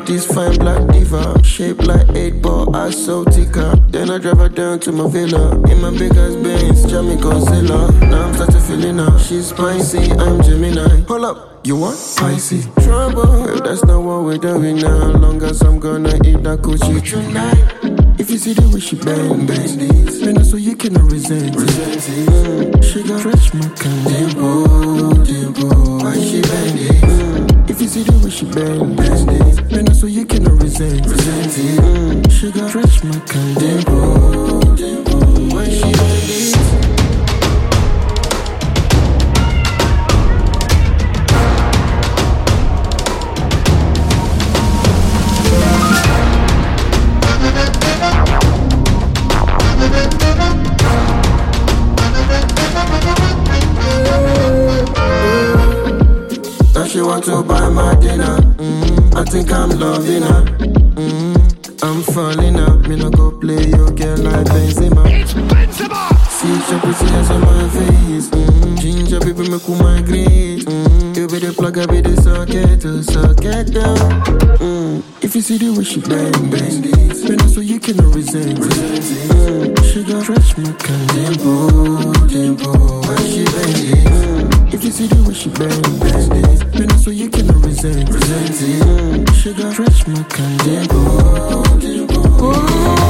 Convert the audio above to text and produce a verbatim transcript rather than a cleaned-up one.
this fine black diva, shaped like eight ball, I so thicker. Then I drive her down to my villa, in my big ass Benz, Jamie Godzilla. Now I'm starting feeling her, she's spicy, I'm Gemini. Hold up, you want spicy trouble? Well, that's not what we're doing now. Long as I'm gonna eat that coochie tonight. If you see the way she bend, bend it, then so you cannot resent it. Mm. She got fresh macan, dimple, dimple. Why she bend it? Mm. If you see the way she bend, bend it, then so you cannot resent, resent it. Mm. She got fresh macan, dimple, dimple. Why she bend it? She want to buy my dinner. Mm, I think I'm loving her. Mm, I'm falling up. Me no go play your girl like Benzema. It's Benzema. See your pretty eyes on my face. Mm, ginger baby make you migrate. Mm, you be the plug, I be the socket to socket down. Mm, if you see the way she bend, bend it, then so you cannot resent, resent it. Mm, she got fresh macan, dimple, dimple. When she bend it. Mm, if you see the way she bend, bend it, then so you cannot resent, resent it. Mm, she got fresh macan, dimple, dimple.